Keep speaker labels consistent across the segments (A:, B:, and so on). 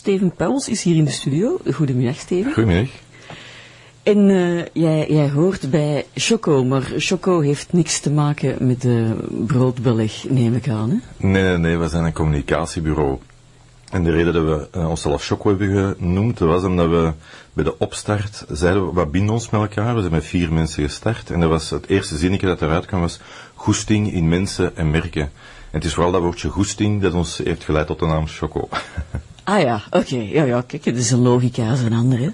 A: Steven Pauwels is hier in de studio. Goedemiddag, Steven.
B: Goedemiddag.
A: En jij hoort bij Choco, maar Choco heeft niks te maken met de broodbeleg, neem ik aan, hè?
B: Nee, we zijn een communicatiebureau. En de reden dat we onszelf Choco hebben genoemd, was omdat we bij de opstart zeiden, wat binden ons met elkaar? We zijn met 4 mensen gestart. En dat was het eerste zinnetje dat eruit kwam, was goesting in mensen en merken. En het is vooral dat woordje goesting dat ons heeft geleid tot de naam Choco.
A: Ah ja, oké. Ja, kijk, dat is een logica als een andere.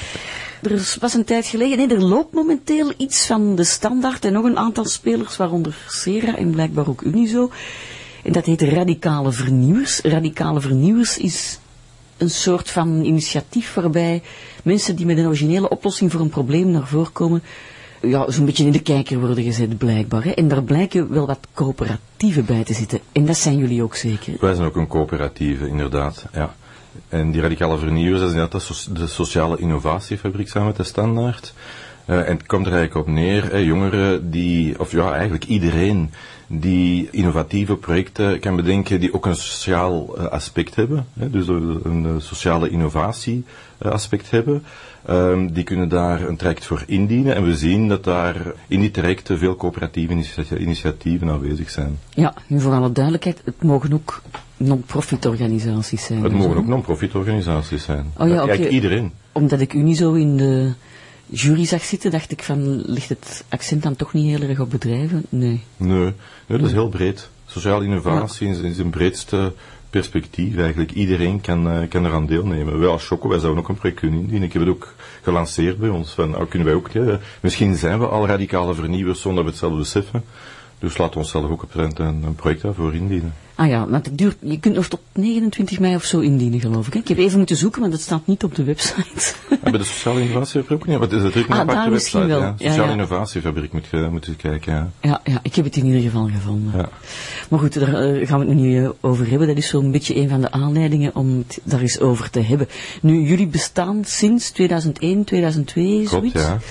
A: Er was een tijd geleden, nee, er loopt momenteel iets van de Standaard en nog een aantal spelers, waaronder Sera en blijkbaar ook Unizo. En dat heet Radicale Vernieuwers. Radicale Vernieuwers is een soort van initiatief waarbij mensen die met een originele oplossing voor een probleem naar voren komen, ja, zo'n beetje in de kijker worden gezet blijkbaar. Hè. En daar blijken wel wat coöperatieven bij te zitten. En dat zijn jullie ook zeker?
B: Wij zijn ook een coöperatieve, inderdaad, ja. En die Radicale Vernieuwers, dat is inderdaad de sociale innovatiefabriek samen met de Standaard. En het komt er eigenlijk op neer, jongeren die, of ja, eigenlijk iedereen die innovatieve projecten kan bedenken die ook een sociaal aspect hebben, dus een sociale innovatie aspect hebben, die kunnen daar een traject voor indienen en we zien dat daar in die trajecten veel coöperatieve initiatieven aanwezig zijn.
A: Ja, nu voor alle duidelijkheid, het mogen ook non-profit organisaties zijn.
B: Het mogen ook non-profit organisaties zijn.
A: Oh ja,
B: Eigenlijk iedereen.
A: Omdat ik Unizo in de jury zag zitten, dacht ik van, ligt het accent dan toch niet heel erg op bedrijven? Nee, dat is heel breed. Sociale innovatie is een breedste perspectief eigenlijk. Iedereen kan eraan deelnemen. Wij als Choco, wij zouden ook een project kunnen indienen. Ik heb het ook gelanceerd bij ons. Van, kunnen wij ook, misschien zijn we al radicale vernieuwers zonder we het zelf beseffen. Dus laten we onszelf ook een project daarvoor indienen. Ah ja, want het duurt, je kunt nog tot 29 mei of zo indienen, geloof ik. Hè? Ik heb even moeten zoeken, maar dat staat niet op de website.
B: En bij de Sociale Innovatiefabriek niet, want is het ook een aparte website.
A: Wel.
B: Ja. Sociale Innovatiefabriek moet je kijken.
A: Ja, ik heb het in ieder geval gevonden.
B: Ja.
A: Maar goed, daar gaan we het nu niet over hebben. Dat is zo'n beetje een van de aanleidingen om het daar eens over te hebben. Nu, jullie bestaan sinds 2001, 2002,
B: Klopt,
A: zoiets.
B: ja.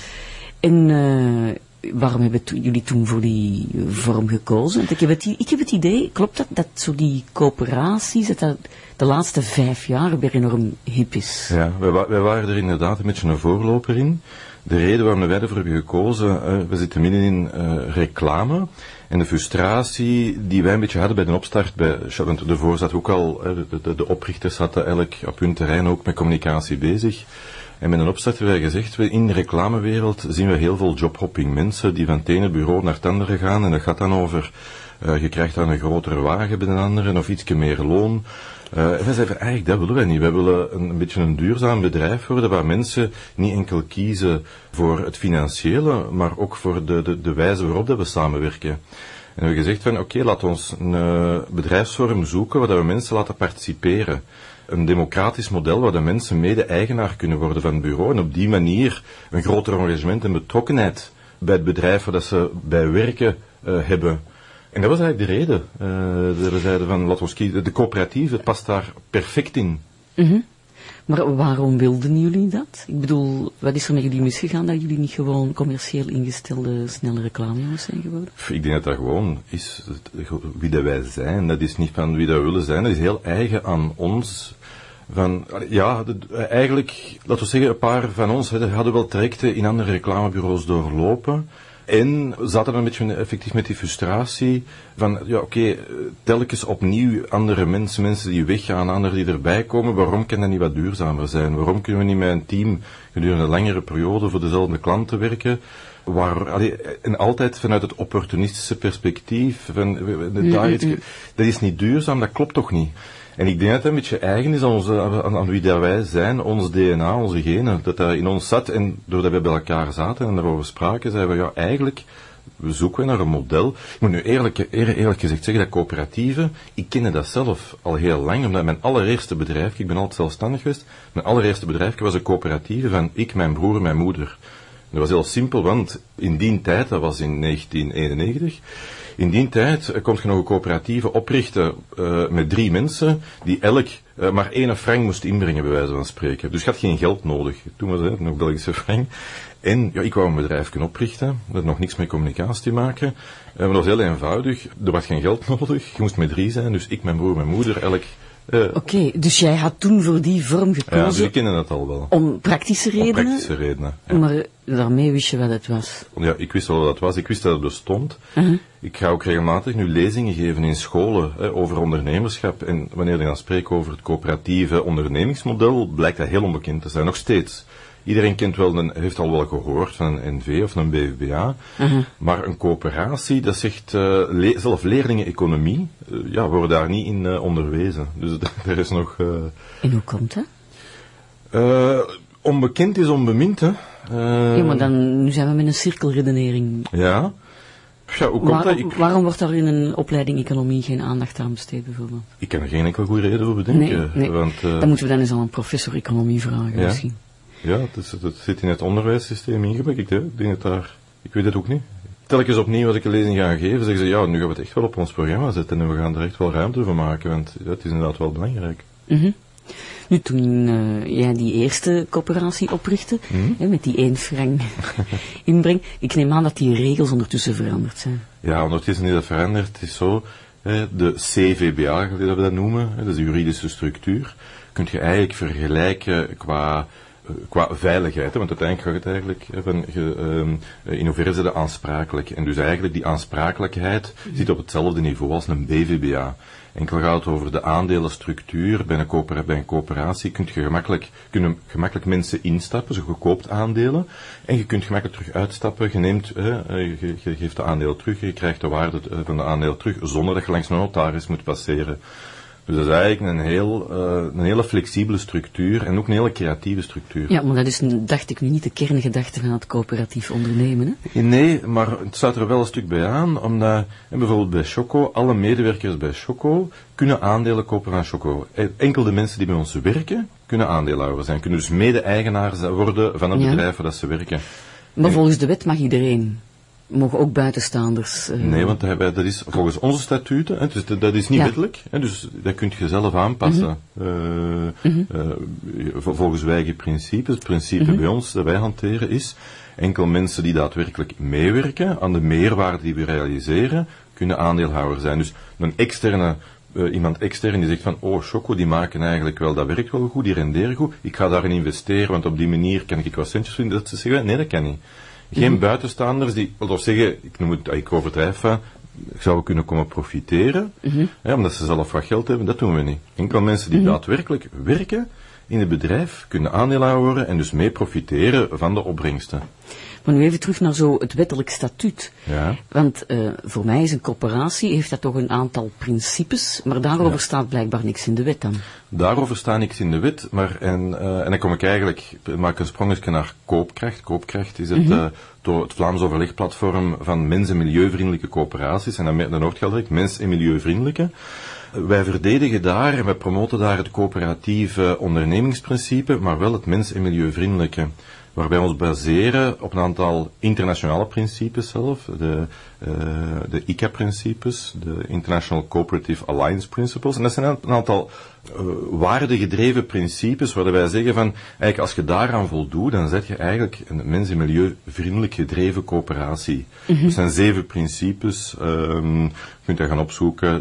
A: En waarom hebben jullie toen voor die vorm gekozen? Want ik heb het idee, klopt dat zo die coöperaties, dat de laatste 5 jaar weer enorm hip is?
B: Ja, wij waren er inderdaad een beetje een voorloper in. De reden waarom wij ervoor hebben gekozen, we zitten midden in reclame. En de frustratie die wij een beetje hadden bij de opstart, want daarvoor zaten ook al, de oprichters zaten elk op hun terrein ook met communicatie bezig. En met een opstart hebben wij gezegd, in de reclamewereld zien we heel veel jobhopping. Mensen die van het ene bureau naar het andere gaan en dat gaat dan over, je krijgt dan een grotere wagen bij een andere of ietsje meer loon. En wij zeiden, eigenlijk dat willen wij niet. Wij willen een beetje een duurzaam bedrijf worden waar mensen niet enkel kiezen voor het financiële, maar ook voor de wijze waarop dat we samenwerken. En we hebben gezegd van, oké, laten we ons een bedrijfsvorm zoeken waar we mensen laten participeren. Een democratisch model waar de mensen mede-eigenaar kunnen worden van het bureau en op die manier een groter engagement en betrokkenheid bij het bedrijf waar dat ze bij werken hebben. En dat was eigenlijk de reden. Dat we zeiden van, laten we kiezen. De coöperatief, het past daar perfect in.
A: Mm-hmm. Maar waarom wilden jullie dat? Ik bedoel, wat is er met jullie misgegaan dat jullie niet gewoon commercieel ingestelde snelle reclamejongens zijn geworden?
B: Ik denk dat dat gewoon is wie dat wij zijn. Dat is niet van wie dat we willen zijn. Dat is heel eigen aan ons. Eigenlijk, laten we zeggen, een paar van ons hadden wel trajecten in andere reclamebureaus doorlopen. En zaten dan een beetje effectief met die frustratie van, telkens opnieuw andere mensen die weggaan, anderen die erbij komen, waarom kan dat niet wat duurzamer zijn? Waarom kunnen we niet met een team gedurende een langere periode voor dezelfde klanten werken? En altijd vanuit het opportunistische perspectief, dat is niet duurzaam, dat klopt toch niet? En ik denk dat het een beetje eigen is aan wie dat wij zijn, ons DNA, onze genen, dat dat in ons zat. En doordat we bij elkaar zaten en daarover spraken, zeiden we, eigenlijk, we zoeken naar een model. Ik moet nu eerlijk gezegd zeggen dat coöperatieven, ik kende dat zelf al heel lang, omdat mijn allereerste bedrijf, ik ben altijd zelfstandig geweest, mijn allereerste bedrijf was een coöperatieve van ik, mijn broer, mijn moeder. Dat was heel simpel, want in die tijd, dat was in 1991, in die tijd kon je nog een coöperatieve oprichten met 3 mensen die elk maar 1 frank moest inbrengen, bij wijze van spreken. Dus je had geen geld nodig. Toen was het nog Belgische frank. En ik wou een bedrijf kunnen oprichten. Dat had nog niks met communicatie te maken. Maar dat was heel eenvoudig. Er was geen geld nodig. Je moest met 3 zijn. Dus ik, mijn broer, mijn moeder, elk
A: Oké, dus jij had toen voor die vorm gekozen...
B: Ja, dus ik kende dat al wel.
A: Om praktische redenen?
B: Om praktische redenen, ja.
A: Maar daarmee wist je wat het was?
B: Ja, ik wist wel wat het was. Ik wist dat het bestond. Ik ga ook regelmatig nu lezingen geven in scholen over ondernemerschap. En wanneer ik dan spreek over het coöperatieve ondernemingsmodel, blijkt dat heel onbekend te zijn. Nog steeds. Iedereen heeft al wel gehoord van een NV of een BVBA. Maar een coöperatie, dat zegt zelf leerlingen economie, worden daar niet in onderwezen. Dus er is nog...
A: En hoe komt dat?
B: Onbekend is onbemind, hè.
A: Ja, maar nu zijn we met een cirkelredenering.
B: Ja. Ja, hoe komt dat?
A: Waarom wordt daar in een opleiding economie geen aandacht aan besteed, bijvoorbeeld?
B: Ik kan er geen enkele goede reden voor bedenken.
A: Nee.
B: Want,
A: dan moeten we dan eens aan een professor economie vragen, misschien.
B: Ja, dat zit in het onderwijssysteem ingewikkeld, hè. Ik weet het ook niet. Telkens opnieuw als ik een lezing ga geven, zeggen ze, nu gaan we het echt wel op ons programma zetten en we gaan er echt wel ruimte voor maken, want het is inderdaad wel belangrijk.
A: Nu, toen jij die eerste coöperatie oprichtte, met die 1 frank inbreng, ik neem aan dat die regels ondertussen veranderd zijn.
B: Ja, ondertussen is dat veranderd. Het is zo, de CVBA, dat we dat noemen, dat is de juridische structuur, kun je eigenlijk vergelijken qua veiligheid, want uiteindelijk gaat het eigenlijk van in hoeverre is dat aansprakelijk. En dus eigenlijk die aansprakelijkheid zit op hetzelfde niveau als een BVBA. Enkel gaat het over de aandelenstructuur. Bij een coöperatie kunnen gemakkelijk mensen instappen, dus je koopt aandelen en je kunt gemakkelijk terug uitstappen. Je geeft de aandelen terug, je krijgt de waarde van de aandelen terug zonder dat je langs een notaris moet passeren. Dus dat is eigenlijk een hele flexibele structuur en ook een hele creatieve structuur.
A: Ja, maar dat is, dacht ik nu, niet de kerngedachte van het coöperatief ondernemen, hè?
B: Nee, maar het staat er wel een stuk bij aan, omdat bijvoorbeeld bij Choco, alle medewerkers bij Choco kunnen aandelen kopen van Choco. Enkel de mensen die bij ons werken, kunnen aandeelhouder zijn, kunnen dus mede-eigenaar worden van het bedrijf waar dat ze werken.
A: Maar volgens de wet mag iedereen. Mogen ook buitenstaanders...
B: Nee, want dat is volgens onze statuten, dus dat is niet wettelijk, dus dat kun je zelf aanpassen. Volgens wij eigen principes. Het principe bij ons dat wij hanteren is, enkel mensen die daadwerkelijk meewerken aan de meerwaarde die we realiseren, kunnen aandeelhouder zijn. Dus iemand extern die zegt van, Choco, die maken eigenlijk wel, dat werkt wel goed, die renderen goed, ik ga daarin investeren, want op die manier kan ik wat centjes vinden, dat ze zeggen, nee, dat kan niet. Geen buitenstaanders die, of zeggen, ik overdrijf van, zouden kunnen komen profiteren, omdat ze zelf wat geld hebben, dat doen we niet. Enkel mensen die daadwerkelijk werken in het bedrijf, kunnen aandeelhouder worden en dus mee profiteren van de opbrengsten.
A: Maar nu even terug naar zo het wettelijk statuut.
B: Ja.
A: Want voor mij is een corporatie, heeft dat toch een aantal principes, maar daarover staat blijkbaar niks in de wet dan.
B: Daarover staat niks in de wet, maar en dan kom ik maak een sprongetje naar Koopkracht. Koopkracht is het Vlaams overlegplatform van mens- en milieuvriendelijke coöperaties, en dan hoort direct mens- en milieuvriendelijke. Wij verdedigen daar en wij promoten daar het coöperatieve ondernemingsprincipe, maar wel het mens- en milieuvriendelijke. Waarbij we ons baseren op een aantal internationale principes zelf, de ICA-principes, de International Cooperative Alliance Principles. En dat zijn een aantal waardegedreven principes, waar wij zeggen van, eigenlijk als je daaraan voldoet, dan zet je eigenlijk een mens- en milieuvriendelijk gedreven coöperatie. Er zijn 7 principes, je kunt dat gaan opzoeken,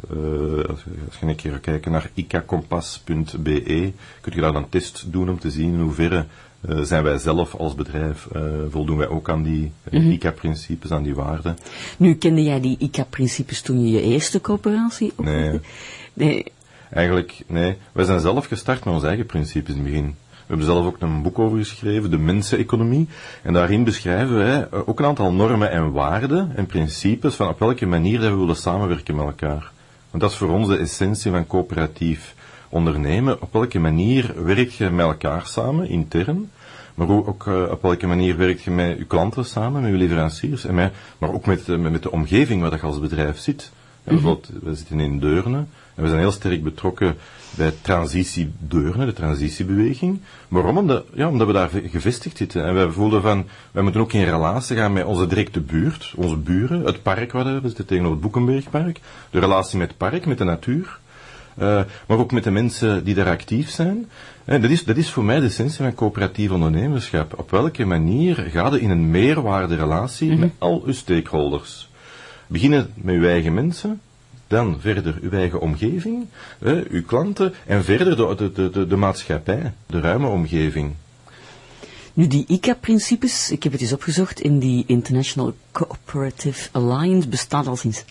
B: als je een keer gaat kijken naar icakompas.be, kun je daar een test doen om te zien in hoeverre zijn wij zelf als bedrijf, voldoen wij ook aan die ICA-principes, aan die waarden.
A: Nu, kende jij die ICA-principes toen je je eerste coöperatie oprichtte? Nee.
B: Eigenlijk, nee. Wij zijn zelf gestart met onze eigen principes in het begin. We hebben zelf ook een boek over geschreven, de menseneconomie. En daarin beschrijven wij ook een aantal normen en waarden en principes van op welke manier dat we willen samenwerken met elkaar. Want dat is voor ons de essentie van coöperatief ondernemen. Op welke manier werk je met elkaar samen, intern, maar ook op welke manier werk je met je klanten samen, met je leveranciers, en maar ook met de omgeving waar je als bedrijf zit. Bijvoorbeeld, we zitten in Deurne en we zijn heel sterk betrokken bij Transitie Deurne, de transitiebeweging. Waarom? Omdat we daar gevestigd zitten. En wij voelden van, wij moeten ook in relatie gaan met onze directe buurt, onze buren, het park waar we zitten tegenover het Boekenbergpark, de relatie met het park, met de natuur. Maar ook met de mensen die daar actief zijn. Dat is voor mij de essentie van coöperatief ondernemerschap. Op welke manier ga je in een meerwaarderelatie met al uw stakeholders? Beginnen met uw eigen mensen, dan verder uw eigen omgeving, uw klanten en verder de maatschappij, de ruime omgeving.
A: Nu, die ICA-principes, ik heb het eens opgezocht, in die International Cooperative Alliance bestaat al sinds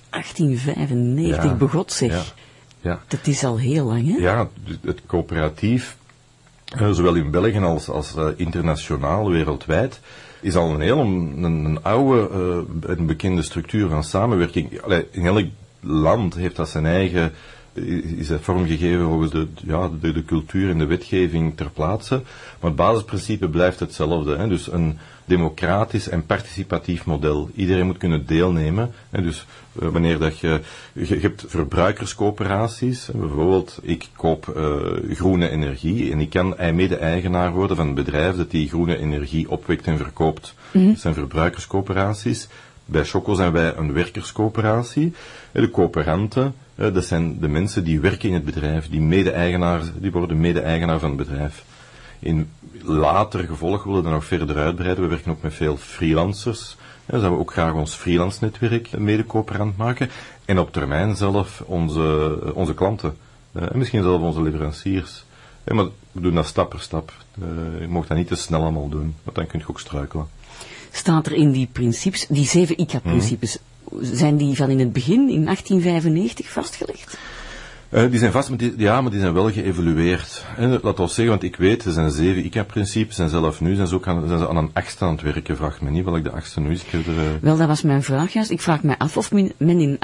A: 1895, begot zeg.
B: Ja.
A: Dat is al heel lang, hè?
B: Ja, het coöperatief, zowel in België als internationaal, wereldwijd, is al een oude en bekende structuur van samenwerking. In elk land heeft dat zijn eigen, is dat vormgegeven volgens de cultuur en de wetgeving ter plaatse, maar het basisprincipe blijft hetzelfde. Hè? Dus een democratisch en participatief model. Iedereen moet kunnen deelnemen. Hè? Dus wanneer dat je hebt verbruikerscoöperaties, bijvoorbeeld ik koop groene energie en ik kan mede-eigenaar worden van het bedrijf dat die groene energie opwekt en verkoopt. Dat zijn verbruikerscoöperaties. Bij Choco zijn wij een werkerscoöperatie. De coöperanten, dat zijn de mensen die werken in het bedrijf, die worden mede-eigenaar van het bedrijf. In later gevolg willen we dat nog verder uitbreiden. We werken ook met veel freelancers. Dan zouden we ook graag ons freelance-netwerk mede-coöperant maken. En op termijn zelf onze klanten. En misschien zelfs onze leveranciers. Maar we doen dat stap per stap. Je mag dat niet te snel allemaal doen, want dan kun je ook struikelen.
A: Staat er in die principes, die 7 ICA-principes, zijn die van in het begin, in 1895, vastgelegd?
B: Die zijn vast, maar die zijn wel geëvolueerd. Laat ons zeggen, want ik weet, er zijn 7 ICA-principes en zelf nu zijn ze aan een 8e aan het werken. Vraag me niet welk de 8e nu is.
A: Wel, dat was mijn vraag juist. Ik vraag mij af of men in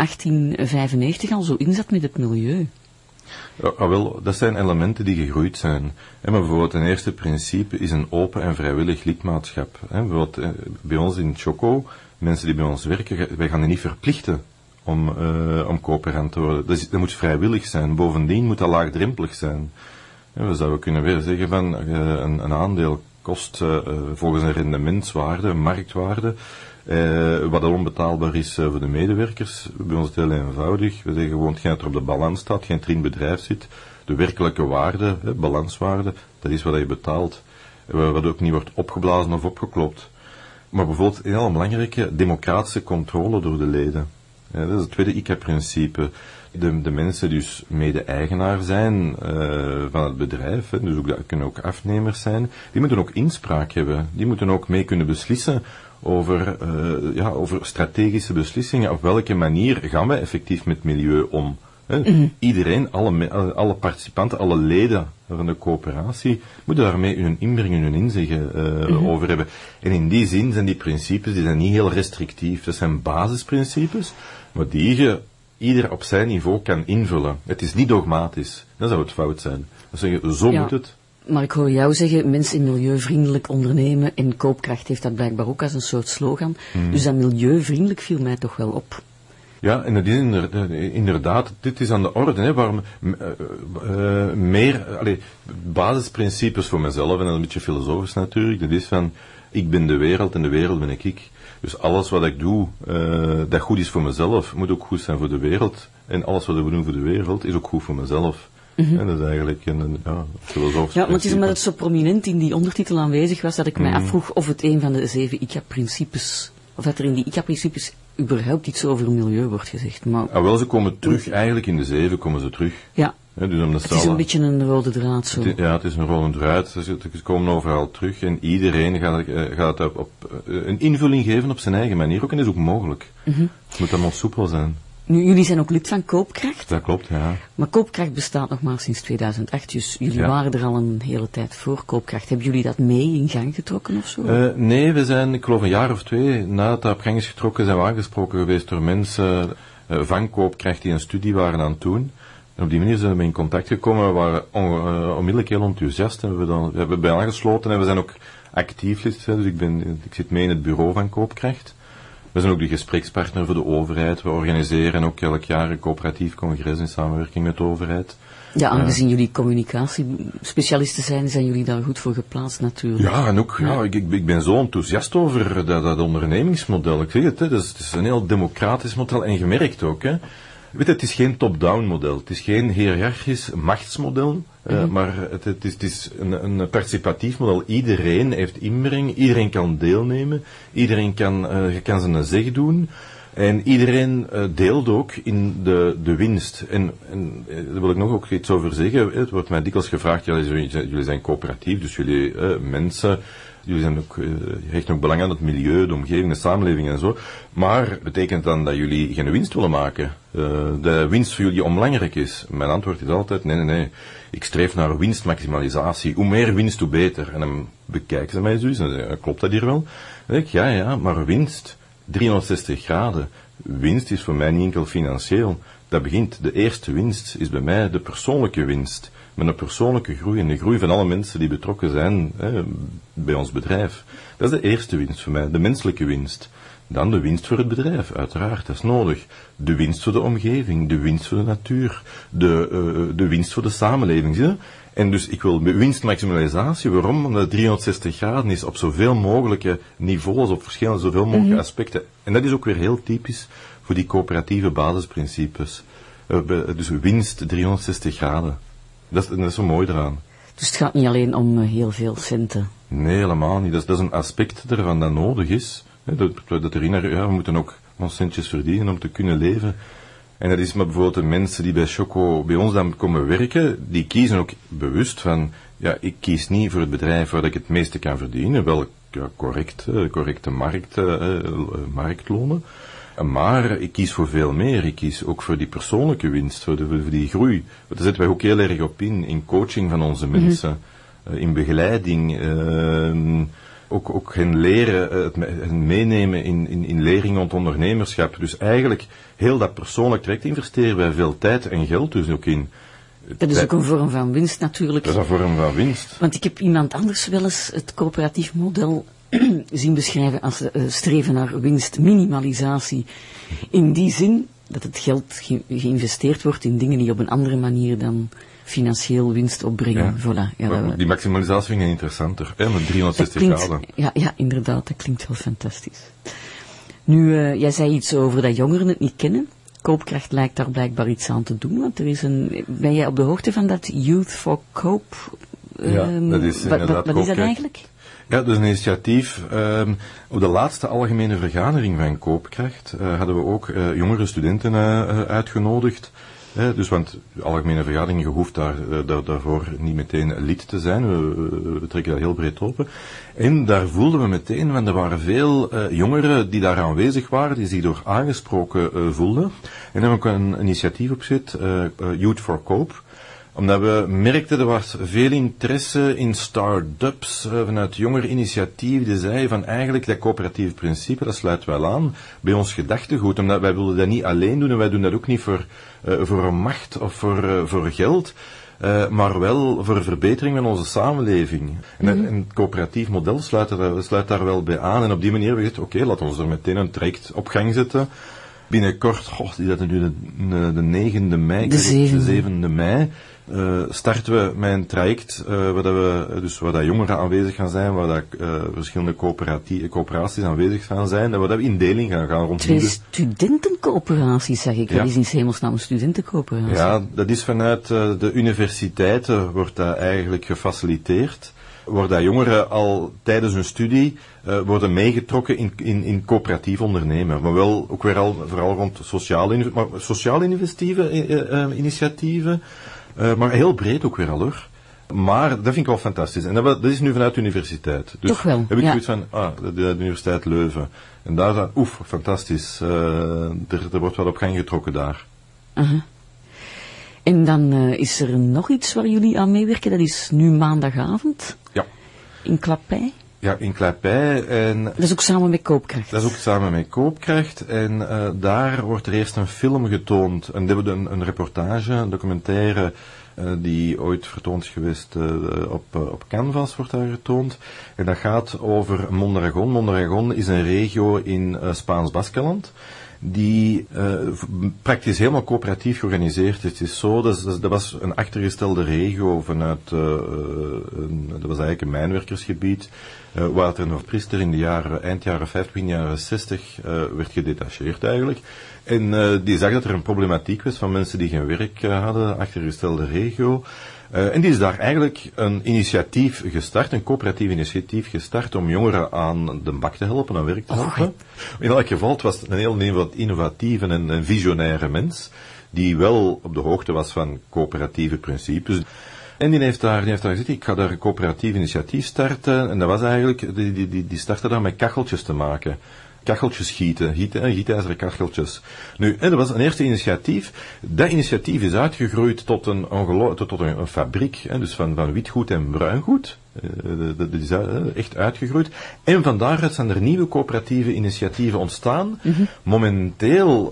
A: 1895 al zo inzet met het milieu.
B: Wel, dat zijn elementen die gegroeid zijn. Maar bijvoorbeeld een eerste principe is een open en vrijwillig lidmaatschap. Bijvoorbeeld bij ons in Choco, mensen die bij ons werken, wij gaan die niet verplichten om coöperant te worden. Dat moet vrijwillig zijn. Bovendien moet dat laagdrempelig zijn. We zouden kunnen weer zeggen van een aandeel kost volgens een rendementswaarde, een marktwaarde, wat al onbetaalbaar is voor de medewerkers. Bij ons is het heel eenvoudig. We zeggen gewoon hetgeen dat er op de balans staat, geen er in het bedrijf zit. De werkelijke waarde, balanswaarde, dat is wat je betaalt. Wat ook niet wordt opgeblazen of opgeklopt. Maar bijvoorbeeld een heel belangrijke democratische controle door de leden. Dat is het tweede ICA-principe. De mensen dus mede-eigenaar zijn van het bedrijf, dus kunnen ook afnemers zijn, die moeten ook inspraak hebben. Die moeten ook mee kunnen beslissen over strategische beslissingen. Op welke manier gaan wij effectief met milieu om? Iedereen, alle participanten, alle leden van de coöperatie, moeten daarmee hun inbreng en hun inzeggen over hebben. En in die zin zijn die principes, die zijn niet heel restrictief. Dat zijn basisprincipes, maar die je ieder op zijn niveau kan invullen. Het is niet dogmatisch. Dan zou het fout zijn. Dan zeg je, zo moet het.
A: Maar ik hoor jou zeggen, mensen milieuvriendelijk ondernemen, en Koopkracht heeft dat blijkbaar ook als een soort slogan. Dus dat milieuvriendelijk viel mij toch wel op.
B: Ja, en het is inderdaad, dit is aan de orde, hè, waarom basisprincipes voor mezelf, en dat is een beetje filosofisch natuurlijk, dat is van, ik ben de wereld en de wereld ben ik. Dus alles wat ik doe, dat goed is voor mezelf, moet ook goed zijn voor de wereld. En alles wat we doen voor de wereld, is ook goed voor mezelf. En dat is eigenlijk een filosofisch
A: maar het is omdat het zo prominent in die ondertitel aanwezig was, dat ik mij afvroeg of het een van de 7 ICA-principes, of dat er in die ICA-principes überhaupt iets over milieu wordt gezegd. Maar
B: wel, ze komen terug, eigenlijk in de 7 komen ze terug.
A: Ja.
B: Dus
A: het is een beetje een rode draad zo.
B: Het is een rode draad. Ze komen overal terug en iedereen gaat een invulling geven op zijn eigen manier ook, en dat is ook mogelijk. Het moet allemaal soepel zijn.
A: Nu, jullie zijn ook lid van Koopkracht.
B: Dat klopt, ja.
A: Maar Koopkracht bestaat nog maar sinds 2008, dus jullie waren er al een hele tijd voor Koopkracht. Hebben jullie dat mee in gang getrokken of zo?
B: Nee, we zijn, ik geloof een jaar of 2 nadat dat op gang is getrokken, zijn we aangesproken geweest door mensen van Koopkracht die een studie waren aan het doen. En op die manier zijn we in contact gekomen. We waren onmiddellijk heel enthousiast. En we hebben bij aangesloten en we zijn ook actief lid. Dus ik zit mee in het bureau van Koopkracht. We zijn ook de gesprekspartner voor de overheid. We organiseren ook elk jaar een coöperatief congres in samenwerking met de overheid.
A: Ja, aangezien jullie communicatiespecialisten zijn jullie daar goed voor geplaatst natuurlijk.
B: Ja, en ook, ik ben zo enthousiast over dat ondernemingsmodel. Ik zeg het, het is een heel democratisch model en gemerkt ook, hè. Weet je, het is geen top-down model, het is geen hiërarchisch machtsmodel, maar het is een participatief model. Iedereen heeft inbreng, iedereen kan deelnemen, iedereen kan zijn zeg doen. En iedereen deelt ook in de winst. En daar wil ik nog ook iets over zeggen. Het wordt mij dikwijls gevraagd, jullie zijn coöperatief, dus jullie mensen, jullie zijn ook, hechten ook belang aan het milieu, de omgeving, de samenleving en zo. Maar betekent dan dat jullie geen winst willen maken? De winst voor jullie onbelangrijk is? Mijn antwoord is altijd, nee. Ik streef naar winstmaximalisatie. Hoe meer winst, hoe beter. En dan bekijken ze mij zo eens en zeggen, klopt dat hier wel? Dan denk ik, ja, maar winst, 360 graden. Winst is voor mij niet enkel financieel. Dat begint, de eerste winst is bij mij de persoonlijke winst. Met een persoonlijke groei en de groei van alle mensen die betrokken zijn bij ons bedrijf. Dat is de eerste winst voor mij, de menselijke winst. Dan de winst voor het bedrijf, uiteraard, dat is nodig. De winst voor de omgeving, de winst voor de natuur, de winst voor de samenleving. Zie je? En dus ik wil winstmaximalisatie. Waarom? Omdat het 360 graden is op zoveel mogelijke niveaus, op verschillende zoveel mogelijke aspecten. En dat is ook weer heel typisch voor die coöperatieve basisprincipes. Dus winst 360 graden. Dat is zo mooi eraan.
A: Dus het gaat niet alleen om heel veel centen?
B: Nee, helemaal niet. Dat is een aspect ervan dat nodig is. Dat herinneren, we moeten ook ons centjes verdienen om te kunnen leven. En dat is maar bijvoorbeeld de mensen die bij Choco bij ons dan komen werken, die kiezen ook bewust van, ik kies niet voor het bedrijf waar ik het meeste kan verdienen, wel correcte marktlonen, maar ik kies voor veel meer. Ik kies ook voor die persoonlijke winst, voor die groei. Daar zetten wij ook heel erg op in coaching van onze mensen, in begeleiding, ook hen leren, het meenemen in lering rond ondernemerschap. Dus eigenlijk heel dat persoonlijk traject investeren wij veel tijd en geld dus ook in.
A: Dat is ook een vorm van winst natuurlijk.
B: Dat is een vorm van winst.
A: Want ik heb iemand anders wel eens het coöperatief model zien beschrijven als streven naar winstminimalisatie. In die zin dat het geld geïnvesteerd wordt in dingen die op een andere manier dan financieel winst opbrengen. Ja. Voilà. Ja,
B: die maximalisatie vind ik interessanter, met 360 graden.
A: Ja, inderdaad, dat klinkt wel fantastisch. Nu, jij zei iets over dat jongeren het niet kennen. Koopkracht lijkt daar blijkbaar iets aan te doen, want ben jij op de hoogte van dat Youth for Cope?
B: Dat is inderdaad
A: wat is dat eigenlijk?
B: Ja, dat is een initiatief. Op de laatste algemene vergadering van Koopkracht hadden we ook jongere studenten uitgenodigd. Dus, want de algemene vergadering, je hoeft daarvoor niet meteen lid te zijn. We trekken dat heel breed open. En daar voelden we meteen, want er waren veel jongeren die daar aanwezig waren, die zich door aangesproken voelden. En dan heb ik een initiatief opgezet, Youth for Cope. Omdat we merkten, er was veel interesse in start-ups vanuit jongere initiatieven die zeiden van eigenlijk dat coöperatieve principe, dat sluit wel aan bij ons gedachtegoed. Omdat wij willen dat niet alleen doen en wij doen dat ook niet voor een macht of voor geld, maar wel voor verbetering van onze samenleving. En het coöperatief model sluit daar wel bij aan. En op die manier hebben we gezegd, oké, laten we er meteen een traject op gang zetten. Binnenkort, is dat nu de 9e mei? De 7e mei. Starten we met een traject waar dat jongeren aanwezig gaan zijn, waar dat verschillende coöperaties aanwezig gaan zijn, en waar dat we indeling gaan rond.
A: Twee studentencoöperaties, zeg ik. Ja. Dat is in hemelsnaam een studentencoöperatie.
B: Ja, dat is vanuit de universiteiten wordt dat eigenlijk gefaciliteerd. Waar dat jongeren al tijdens hun studie worden meegetrokken in coöperatief ondernemen. Maar wel ook weer vooral rond sociaal initiatieven. Maar heel breed ook weer al hoor. Maar dat vind ik wel fantastisch. En dat is nu vanuit de universiteit. Dus
A: toch wel,
B: heb ik zoiets van, de Universiteit Leuven. En daar is fantastisch. Er wordt wel op gang getrokken daar.
A: Uh-huh. En dan is er nog iets waar jullie aan meewerken. Dat is nu maandagavond.
B: Ja.
A: In Klappij.
B: Ja, in Klappij. En
A: dat is ook samen met Koopkracht.
B: Dat is ook samen met Koopkracht. En daar wordt er eerst een film getoond. En dat wordt een reportage, een documentaire die ooit vertoond is geweest op Canvas wordt daar getoond. En dat gaat over Mondragon. Mondragon is een regio in Spaans-Baskeland die praktisch helemaal coöperatief georganiseerd is. Het is zo, dat was een achtergestelde regio vanuit, dat was eigenlijk een mijnwerkersgebied, waar er nog priester in de eind jaren 50, begin jaren 60 werd gedetacheerd eigenlijk. En die zag dat er een problematiek was van mensen die geen werk hadden, achtergestelde regio. En die is daar eigenlijk een initiatief gestart, een coöperatief initiatief gestart om jongeren aan de bak te helpen, aan werk te helpen. In elk geval, het was een heel innovatieve en visionaire mens, die wel op de hoogte was van coöperatieve principes. En die heeft daar gezegd, ik ga daar een coöperatief initiatief starten. En dat was eigenlijk, die startte daar met kacheltjes te maken. Kacheltjes gietijzeren kacheltjes. Nu, en dat was een eerste initiatief. Dat initiatief is uitgegroeid tot een fabriek, dus van witgoed en bruingoed. Dat is echt uitgegroeid. En van daaruit zijn er nieuwe coöperatieve initiatieven ontstaan. Mm-hmm. Momenteel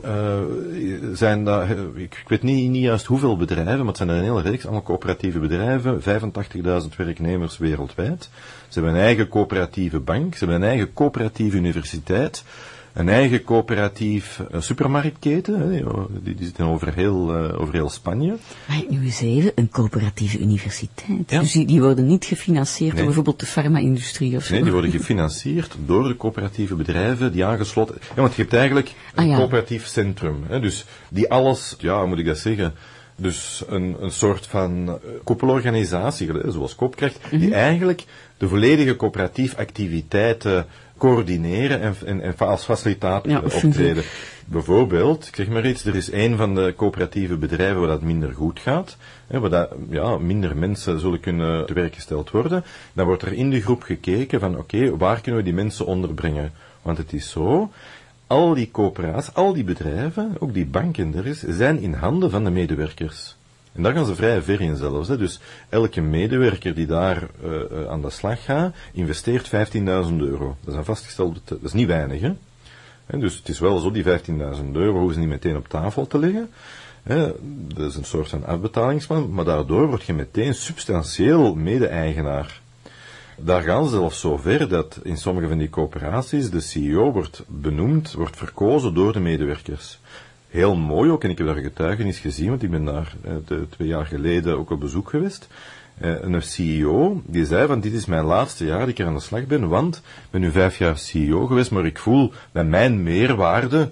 B: zijn dat, ik weet niet juist hoeveel bedrijven, maar het zijn er een hele reeks, allemaal coöperatieve bedrijven, 85.000 werknemers wereldwijd. Ze hebben een eigen coöperatieve bank, ze hebben een eigen coöperatieve universiteit, een eigen coöperatief supermarktketen, die zitten over heel Spanje.
A: Maar nu eens even, een coöperatieve universiteit. Ja. Dus die worden niet gefinancierd door bijvoorbeeld de farma-industrie of zo?
B: Nee, die worden gefinancierd door de coöperatieve bedrijven die aangesloten... Ja, want je hebt eigenlijk een coöperatief centrum, dus die alles, hoe moet ik dat zeggen... Dus een soort van koepelorganisatie, zoals Koopkracht, die eigenlijk de volledige coöperatief activiteiten coördineren en als facilitator optreden. Bijvoorbeeld, ik zeg maar iets, er is een van de coöperatieve bedrijven waar dat minder goed gaat, waar dat, minder mensen zullen kunnen te werk gesteld worden. Dan wordt er in de groep gekeken van, waar kunnen we die mensen onderbrengen? Want het is zo... Al die coöperaties, al die bedrijven, ook die banken zijn in handen van de medewerkers. En daar gaan ze vrij ver in zelfs. Dus elke medewerker die daar aan de slag gaat, investeert €15.000. Dat is een vastgestelde, dat is niet weinig. Hè? Dus het is wel zo, die €15.000 hoeven ze niet meteen op tafel te leggen. Dat is een soort van afbetalingsplan, maar daardoor word je meteen substantieel mede-eigenaar. Daar gaan ze zelfs zo ver dat in sommige van die coöperaties de CEO wordt verkozen door de medewerkers. Heel mooi ook, en ik heb daar getuigenis gezien, want ik ben daar 2 jaar geleden ook op bezoek geweest. Een CEO, die zei van, dit is mijn laatste jaar dat ik er aan de slag ben, want ik ben nu 5 jaar CEO geweest, maar ik voel dat mijn meerwaarde,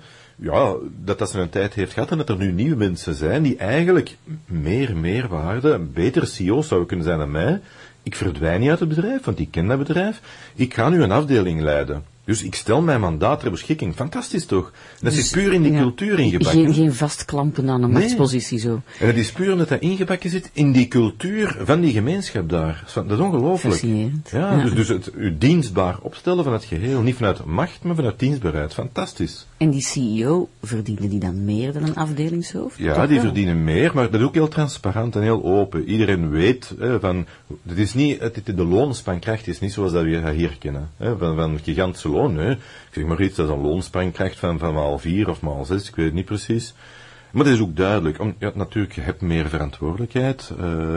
B: dat zijn een tijd heeft gehad en dat er nu nieuwe mensen zijn die eigenlijk meer meerwaarde, betere CEO's zouden kunnen zijn dan mij. Ik verdwijn niet uit het bedrijf, want ik ken dat bedrijf. Ik ga nu een afdeling leiden. Dus ik stel mijn mandaat ter beschikking. Fantastisch toch? Dat is puur in die cultuur ingebakken.
A: Geen vastklampen aan een machtspositie zo.
B: En het is puur omdat dat ingebakken zit in die cultuur van die gemeenschap daar. Dat is ongelooflijk. Dus het dienstbaar opstellen van het geheel. Niet vanuit macht, maar vanuit dienstbaarheid. Fantastisch.
A: En die CEO, verdienen die dan meer dan een afdelingshoofd?
B: Ja, die verdienen meer, maar dat is ook heel transparant en heel open. Iedereen weet van, het is niet, de loonspankracht is niet zoals dat we hier kennen. Van gigantische loon. Ik zeg maar iets, dat is een loonspankracht van maal 4 of maal 6, ik weet het niet precies. Maar dat is ook duidelijk. Natuurlijk, je hebt meer verantwoordelijkheid.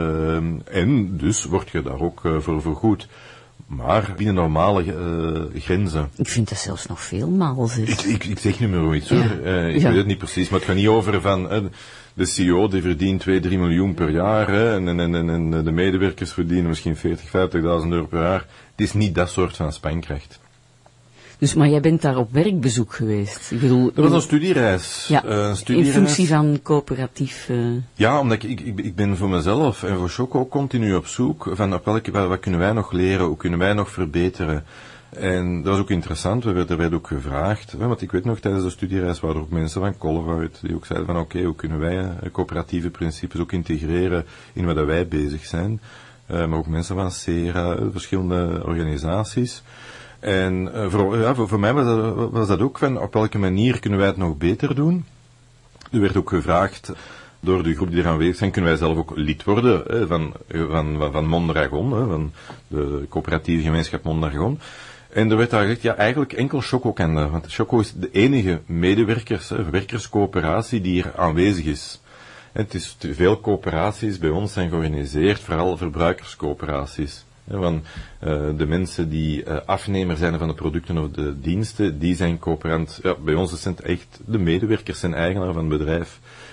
B: En dus word je daar ook voor vergoed. Maar binnen normale grenzen.
A: Ik vind dat zelfs nog veel maal 6.
B: Ik zeg niet meer iets hoor. Ik weet het niet precies, maar het gaat niet over van... de CEO die verdient 2-3 miljoen per jaar en de medewerkers verdienen misschien 40.000, 50.000 euro per jaar. Het is niet dat soort van spankracht.
A: Dus, maar jij bent daar op werkbezoek geweest? Ik bedoel...
B: Dat was een studiereis.
A: Ja, in functie van coöperatief...
B: Ja, omdat ik ben voor mezelf en voor Choco continu op zoek van wat kunnen wij nog leren, hoe kunnen wij nog verbeteren. En dat was ook interessant, er werd ook gevraagd, want ik weet nog, tijdens de studiereis waren er ook mensen van Colruyt die ook zeiden van hoe kunnen wij coöperatieve principes ook integreren in wat wij bezig zijn. Maar ook mensen van CERA, verschillende organisaties. En voor mij was dat ook van, op welke manier kunnen wij het nog beter doen. Er werd ook gevraagd door de groep die er aanwezig zijn, kunnen wij zelf ook lid worden van Mondragon, van de coöperatieve gemeenschap Mondragon. En er werd daar gezegd, eigenlijk enkel Choco kan dat, want Choco is de enige werkerscoöperatie die hier aanwezig is. En het is veel coöperaties bij ons zijn georganiseerd, vooral verbruikerscoöperaties. Van de mensen die afnemer zijn van de producten of de diensten, die zijn coöperant. Ja, bij ons zijn het echt de medewerkers en eigenaar van het bedrijf.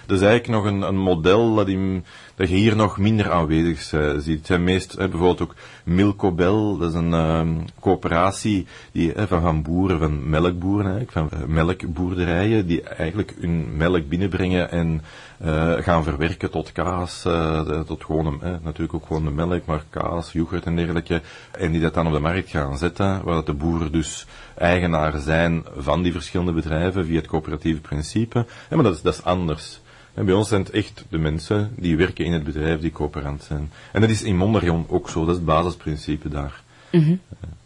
B: dat is eigenlijk nog een model dat je hier nog minder aanwezig ziet. Het zijn meest, bijvoorbeeld ook Milcobel, dat is een coöperatie die, van boeren, van melkboeren eigenlijk, van melkboerderijen, die eigenlijk hun melk binnenbrengen en gaan verwerken tot kaas, tot gewone, natuurlijk ook gewoon de melk, maar kaas, yoghurt en dergelijke, en die dat dan op de markt gaan zetten, waar de boeren dus eigenaar zijn van die verschillende bedrijven via het coöperatieve principe. Maar dat is anders. En bij ons zijn het echt de mensen die werken in het bedrijf die coöperant zijn. En dat is in Mondarion ook zo, dat is het basisprincipe daar.
A: Mm-hmm.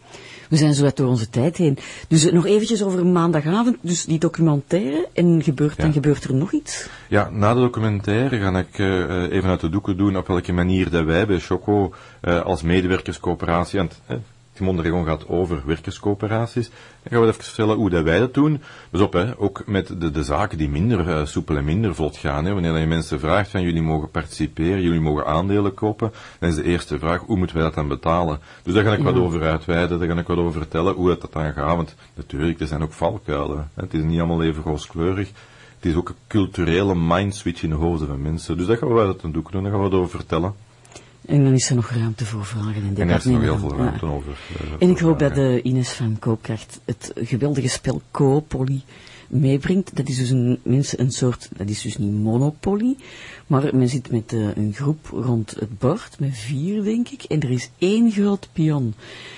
A: We zijn zo door onze tijd heen. Dus nog eventjes over maandagavond, dus die documentaire, en gebeurt er nog iets?
B: Ja, na de documentaire ga ik even uit de doeken doen op welke manier dat wij bij Choco als medewerkerscoöperatie, want Mondarion gaat over werkerscoöperaties. Dan gaan we even vertellen hoe dat wij dat doen. Dus ook met de zaken die minder soepel en minder vlot gaan. Wanneer je mensen vraagt van jullie mogen participeren, jullie mogen aandelen kopen, dan is de eerste vraag, hoe moeten wij dat dan betalen? Dus daar ga ik wat over uitweiden, daar ga ik wat over vertellen, hoe dat dan gaat. Want natuurlijk, er zijn ook valkuilen. Het is niet allemaal even rooskleurig. Het is ook een culturele mindswitch in de hoofden van mensen. Dus daar gaan we wat aan doen, daar gaan we wat over vertellen.
A: En dan is er nog ruimte voor vragen en debatten.
B: En er is nog heel veel ruimte over.
A: En ik hoop dat de Ines van Koopkracht het geweldige spel Coop-Poly meebrengt. Dat is dus een soort, dat is dus niet Monopoly, maar men zit met een groep rond het bord, met 4 denk ik, en er is 1 groot pion.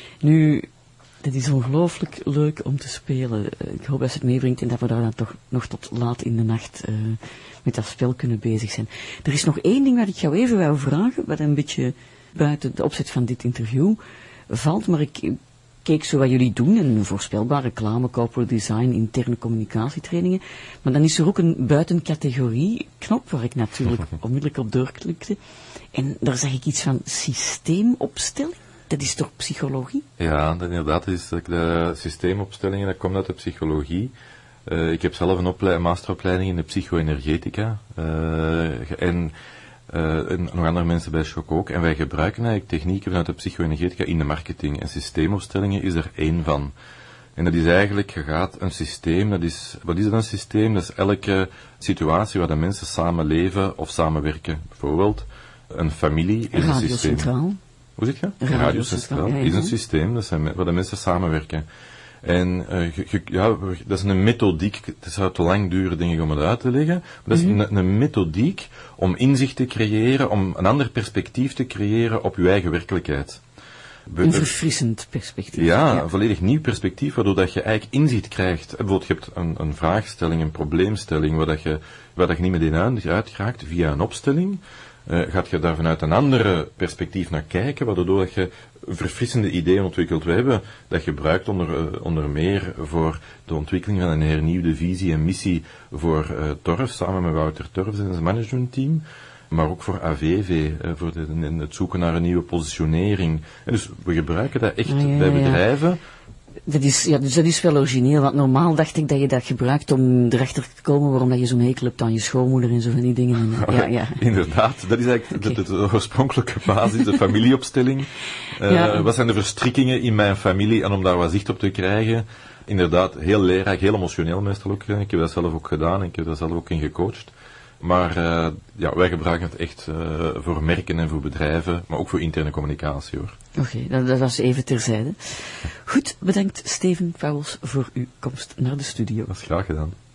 A: Nu, dat is ongelooflijk leuk om te spelen. Ik hoop dat ze het meebrengt en dat we daar dan toch nog tot laat in de nacht met dat spel kunnen bezig zijn. Er is nog 1 ding wat ik jou even wou vragen, wat een beetje buiten de opzet van dit interview valt, maar ik keek zo wat jullie doen, een voorspelbare reclame, corporate design, interne communicatietrainingen, maar dan is er ook een buitencategorie knop, waar ik natuurlijk onmiddellijk op doorklikte, en daar zag ik iets van systeemopstelling. Dat is toch psychologie?
B: Ja, inderdaad, dat is de systeemopstellingen, dat komt uit de psychologie. Ik heb zelf een masteropleiding in de psycho-energetica en nog andere mensen bij Choco ook. En wij gebruiken eigenlijk technieken vanuit de psycho-energetica in de marketing. En systeemopstellingen is er 1 van. En dat is eigenlijk, je gaat een systeem, wat is dat een systeem? Dat is elke situatie waar de mensen samen leven of samenwerken. Bijvoorbeeld, een familie is een systeem.
A: Centraal.
B: Hoe zit je? Radio Centraal is een systeem, dat zijn waar de mensen samenwerken. En dat is een methodiek, het zou te lang duren denk ik om het uit te leggen, maar dat is een methodiek om inzicht te creëren, om een ander perspectief te creëren op je eigen werkelijkheid.
A: Een verfrissend perspectief.
B: Ja, een volledig nieuw perspectief, waardoor dat je eigenlijk inzicht krijgt. Bijvoorbeeld, je hebt een vraagstelling, een probleemstelling, waar dat je niet meteen uit raakt via een opstelling. Gaat je daar vanuit een andere perspectief naar kijken, waardoor dat je verfrissende ideeën ontwikkeld. We hebben dat gebruikt onder meer voor de ontwikkeling van een hernieuwde visie en missie voor Torf, samen met Wouter Torf en zijn managementteam, maar ook voor AVV, voor het zoeken naar een nieuwe positionering. En dus we gebruiken dat echt bij bedrijven.
A: Dus dat is wel origineel, want normaal dacht ik dat je dat gebruikt om erachter te komen waarom dat je zo'n hekel hebt aan je schoonmoeder en zo van die dingen. Ja.
B: Inderdaad, dat is eigenlijk de oorspronkelijke basis, de familieopstelling. Wat zijn de verstrikkingen in mijn familie en om daar wat zicht op te krijgen. Inderdaad, heel leerrijk, heel emotioneel meestal ook. Ik heb dat zelf ook gedaan en ik heb daar zelf ook in gecoacht. Maar wij gebruiken het echt voor merken en voor bedrijven, maar ook voor interne communicatie hoor.
A: Oké, dat was even terzijde. Goed, bedankt Steven Pauwels voor uw komst naar de studio.
B: Dat is graag gedaan.